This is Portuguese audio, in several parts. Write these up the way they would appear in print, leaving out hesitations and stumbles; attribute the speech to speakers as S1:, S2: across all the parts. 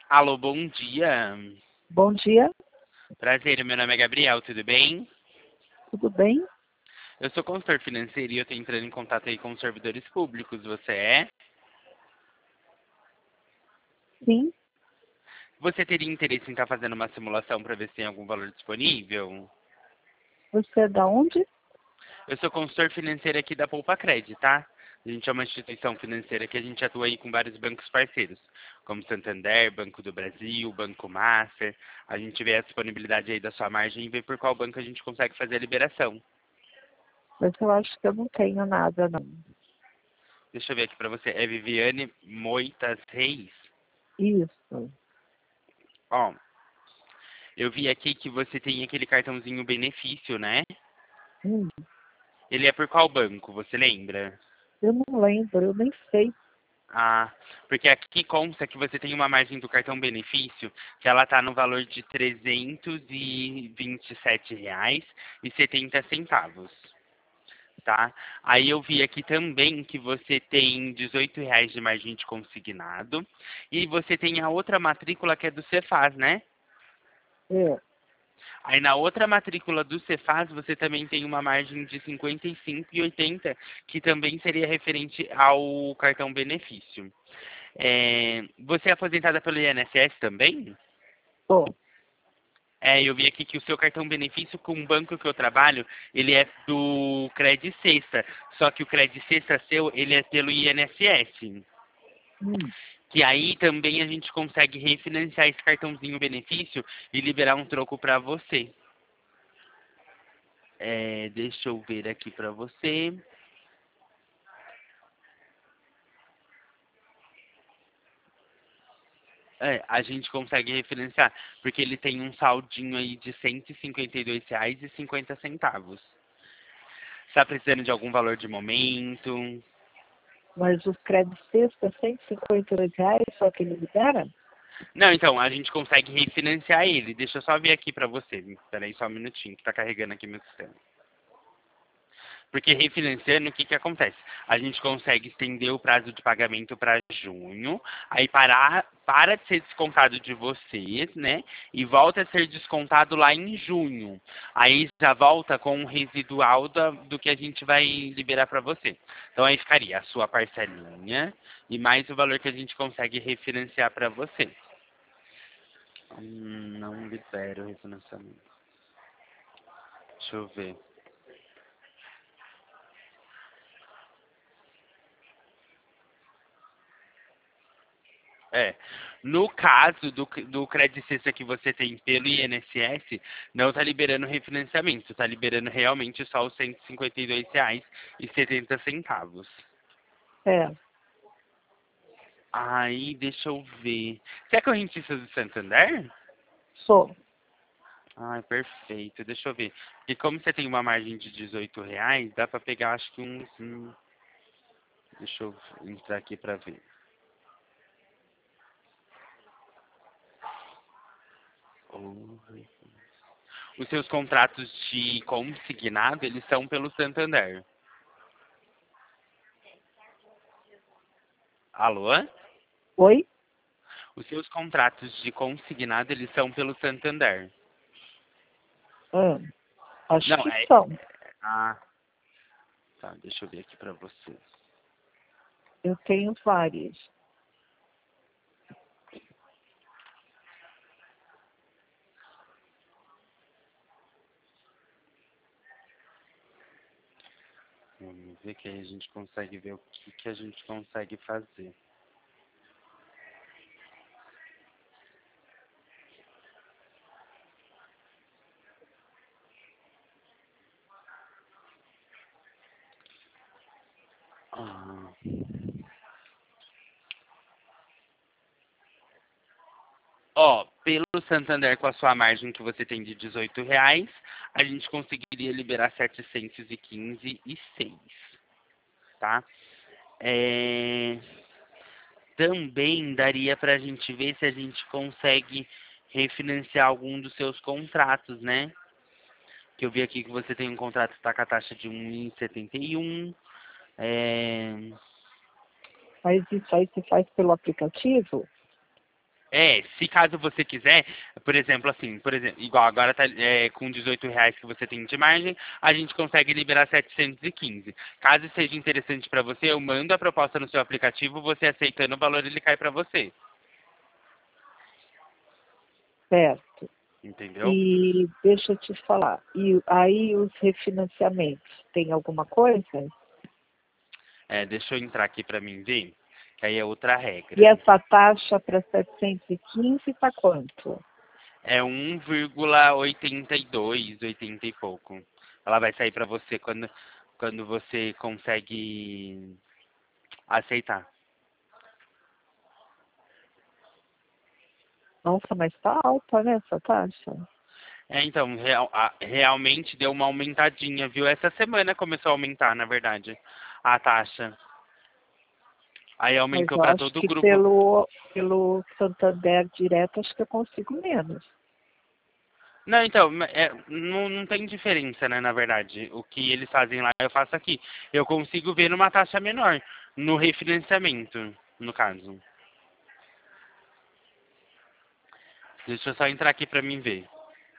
S1: Alô, bom dia.
S2: Bom dia,
S1: Prazer, meu nome é Gabriel, tudo bem?
S2: tudo bem?
S1: Eu sou consultor financeiro e eu estou entrando em contato aí com os servidores públicos, você é?
S2: Sim,
S1: Você teria interesse em estar fazendo uma simulação para ver se tem algum valor disponível?
S2: você é da onde?
S1: Eu sou consultor financeiro aqui da Poupa Cred, tá? A gente é uma instituição financeira que a gente atua aí com vários bancos parceiros, como Santander, Banco do Brasil, Banco Master. A gente vê a disponibilidade aí da sua margem e vê por qual banco a gente consegue fazer a liberação.
S2: Mas eu acho que eu não tenho nada, não.
S1: Deixa eu ver aqui para você. É Viviane Moitas Reis.
S2: Isso.
S1: Ó, eu vi aqui que você tem aquele cartãozinho benefício, né?
S2: Hum,
S1: Ele é por qual banco, você lembra?
S2: eu não lembro, eu nem sei.
S1: Ah, porque aqui consta que você tem uma margem do cartão benefício que ela tá no valor de R$ 327,70, tá? Aí eu vi aqui também que você tem R$ 18 de margem de consignado e você tem a outra matrícula que é do Cefaz, né?
S2: É,
S1: Aí na outra matrícula do Cefaz você também tem uma margem de 55,80, que também seria referente ao cartão benefício. Você é aposentada pelo INSS também?
S2: bom,
S1: Eu vi aqui que o seu cartão benefício com o banco que eu trabalho, ele é do Cred Sexta, só que o Cred Sexta seu, ele é pelo INSS.
S2: hum,
S1: Que aí também a gente consegue refinanciar esse cartãozinho benefício e liberar um troco para você. Deixa eu ver aqui para você. A gente consegue refinanciar, porque ele tem um saldinho aí de R$ 152,50. Está precisando de algum valor de momento?
S2: mas os créditos sexta é R$ 152, só que ele libera?
S1: Não, então, a gente consegue refinanciar ele. Deixa eu só ver aqui pra você. Espera aí só um minutinho, que tá carregando aqui meu sistema. Porque refinanciando, o que que acontece? A gente consegue estender o prazo de pagamento para junho, aí para de ser descontado de vocês, né? E volta a ser descontado lá em junho. Aí já volta com o residual do que a gente vai liberar para você. Então aí ficaria a sua parcelinha e mais o valor que a gente consegue refinanciar para você. Não libero o refinanciamento. Deixa eu ver. É. No caso do Credit Cessa que você tem pelo INSS, não está liberando refinanciamento, está liberando realmente só os R$ 152,70.
S2: É,
S1: Aí, deixa eu ver. Você é correntista do Santander?
S2: sou.
S1: Ai, perfeito. Deixa eu ver. E como você tem uma margem de R$ 18, dá para pegar acho que uns. Deixa eu entrar aqui para ver. Os seus contratos de consignado, eles são pelo Santander. Alô?
S2: Oi?
S1: Os seus contratos de consignado, eles são pelo Santander.
S2: Ah, acho
S1: Não,
S2: que são.
S1: Ah, tá. Deixa eu ver aqui pra você.
S2: Eu tenho vários.
S1: Vamos ver que aí a gente consegue ver o que a gente consegue fazer. Ah. Ó, pelo Santander, com a sua margem que você tem de R$ 18, a gente conseguiria liberar 715,06, tá? É... Também daria para a gente ver se a gente consegue refinanciar algum dos seus contratos, né? Que eu vi aqui que você tem um contrato que está com a taxa de 1,71. É...
S2: Mas isso aí se faz pelo aplicativo?
S1: Se caso você quiser, por exemplo, assim, por exemplo, igual agora tá com R$ 18 que você tem de margem, a gente consegue liberar 715. Caso seja interessante para você, eu mando a proposta no seu aplicativo, você aceitando o valor, ele cai para você.
S2: Certo.
S1: Entendeu?
S2: E deixa eu te falar, e aí os refinanciamentos, tem alguma coisa?
S1: Deixa eu entrar aqui para mim ver, que aí é outra
S2: E
S1: regra.
S2: essa taxa para 715 está quanto?
S1: É 1,82, 80 e pouco. Ela vai sair para você quando você consegue aceitar.
S2: Nossa, mas está alta, né, essa taxa?
S1: Então, realmente deu uma aumentadinha, viu? Essa semana começou a aumentar, na verdade, a taxa. Aí
S2: Mas
S1: aumentou
S2: eu
S1: para
S2: acho
S1: todo o
S2: que
S1: grupo.
S2: pelo Santander direto, acho que eu consigo menos.
S1: Não, então, não tem diferença, né, na verdade. O que eles fazem lá, eu faço aqui. Eu consigo ver numa taxa menor, no refinanciamento, no caso. Deixa eu só entrar aqui para mim ver.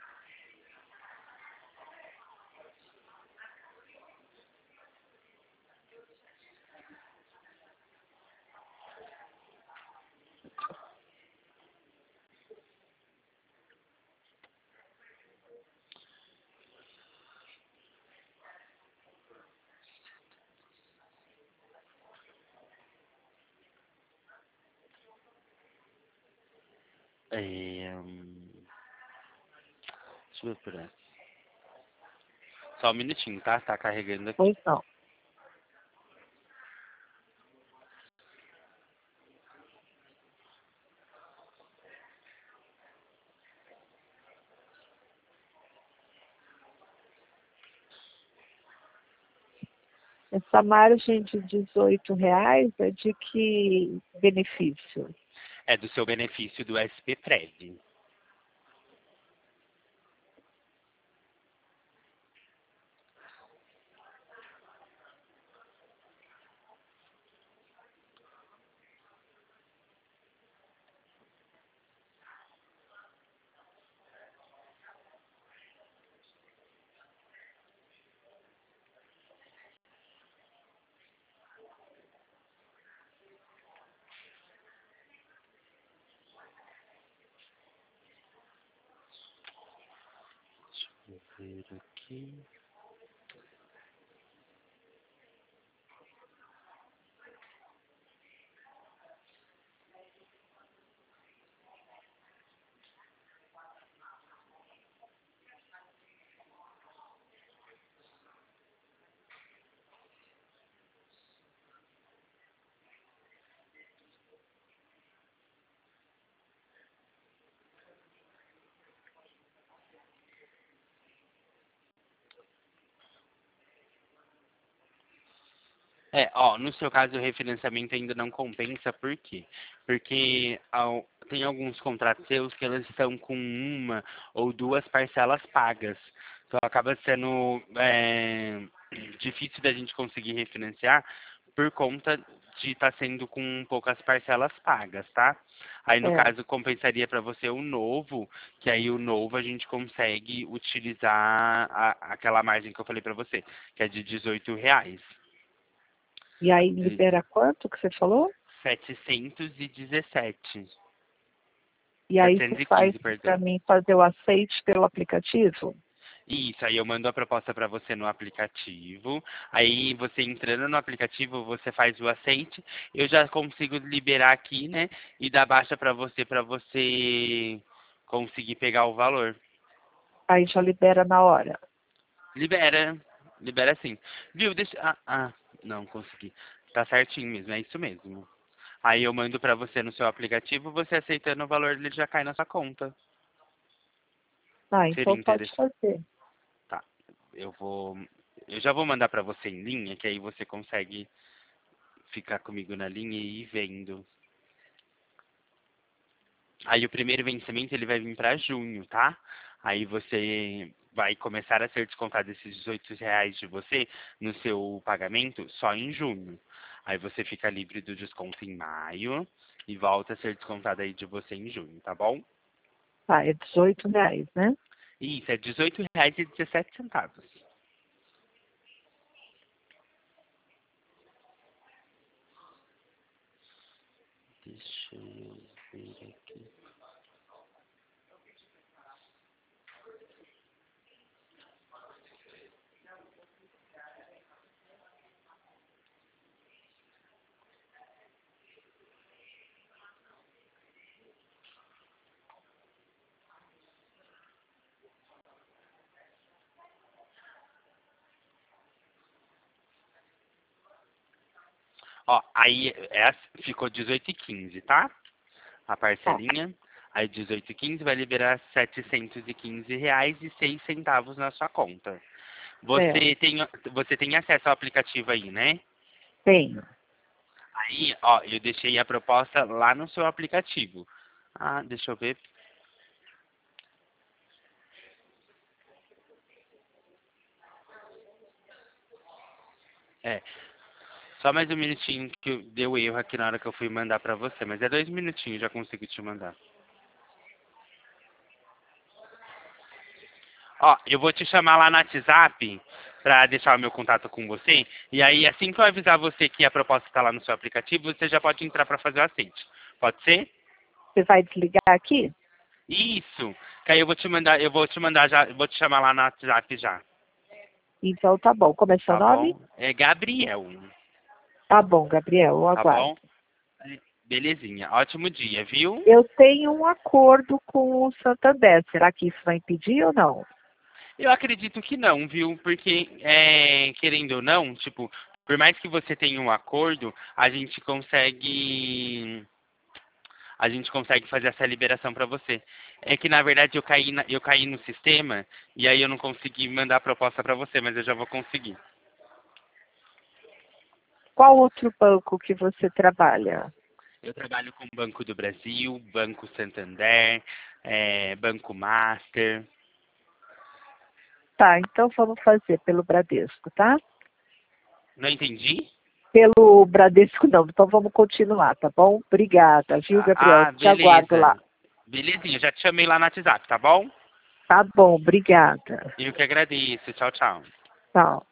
S1: Deixa eu ver por aqui. Só um minutinho, tá? Tá carregando aqui.
S2: Pois não. Essa margem de R$ 18 é de que benefício?
S1: É do seu benefício do SP-Prev. Vou ver aqui. No seu caso, o refinanciamento ainda não compensa, por quê? Porque tem alguns contratos seus que eles estão com uma ou duas parcelas pagas. Então acaba sendo difícil da gente conseguir refinanciar por conta de estar sendo com poucas parcelas pagas, tá? Aí no
S2: É.
S1: caso compensaria para você o novo, que aí o novo a gente consegue utilizar aquela margem que eu falei para você, que é de R$ 18.
S2: E aí libera quanto que você falou?
S1: 717.
S2: E aí você faz
S1: 715,
S2: para
S1: perdão.
S2: mim fazer o aceite pelo aplicativo?
S1: Isso, aí eu mando a proposta para você no aplicativo. Aí você entrando no aplicativo, você faz o aceite. Eu já consigo liberar aqui, né? E dar baixa para você conseguir pegar o valor.
S2: Aí já libera na hora.
S1: Libera, libera sim. Viu? Deixa. Não consegui. Tá certinho mesmo, é isso mesmo. Aí eu mando para você no seu aplicativo, você aceitando o valor, ele já cai na sua conta.
S2: Ah,
S1: Seria
S2: então pode
S1: interessante.
S2: fazer.
S1: Tá. Eu vou. Eu já vou mandar pra você em linha, que aí você consegue ficar comigo na linha e ir vendo. Aí o primeiro vencimento ele vai vir pra junho, tá? Aí você vai começar a ser descontado esses R$ 18 de você no seu pagamento só em junho. Aí você fica livre do desconto em maio E volta a ser descontado aí de você em junho, tá bom?
S2: Tá, é R$18, né?
S1: Isso, é R$18,17. Deixa eu ver aqui. Ó, aí ficou 18,15, tá? A
S2: Tá,
S1: parcelinha. Aí 18,15 vai liberar R$715,06 na sua conta.
S2: certo.
S1: Você tem acesso ao aplicativo aí, né?
S2: Tenho.
S1: Aí, ó, eu deixei a proposta lá no seu aplicativo. Ah, deixa eu ver. É, só mais um minutinho que deu erro aqui na hora que eu fui mandar pra você, mas é 2 minutinhos, já consigo te mandar. Ó, eu vou te chamar lá no WhatsApp pra deixar o meu contato com você, e aí assim que eu avisar você que a proposta tá lá no seu aplicativo, você já pode entrar pra fazer o aceite. Pode ser?
S2: Você vai desligar aqui?
S1: Isso. Que aí eu vou te mandar já, eu vou te chamar lá no WhatsApp já.
S2: Então tá bom. Como é seu
S1: Tá
S2: nome?
S1: bom? É Gabriel.
S2: Tá bom, Gabriel, eu
S1: Tá
S2: aguardo.
S1: bom? Belezinha. Ótimo dia, viu?
S2: Eu tenho um acordo com o Santander. Será que isso vai impedir ou não?
S1: Eu acredito que não, viu? Porque, querendo ou não, tipo, por mais que você tenha um acordo, a gente consegue fazer essa liberação para você. É que, na verdade, eu caí no sistema e aí eu não consegui mandar a proposta para você, mas eu já vou conseguir.
S2: Qual outro banco que você trabalha?
S1: Eu trabalho com Banco do Brasil, Banco Santander, Banco Master.
S2: Tá, então vamos fazer pelo Bradesco, tá?
S1: Não entendi?
S2: Pelo Bradesco não, então vamos continuar, tá bom? Obrigada, viu, Gabriel? Te aguardo lá.
S1: Beleza. Belezinha, já te chamei lá no WhatsApp, tá bom?
S2: Tá bom, obrigada.
S1: Eu que agradeço. Tchau, tchau.
S2: Tchau.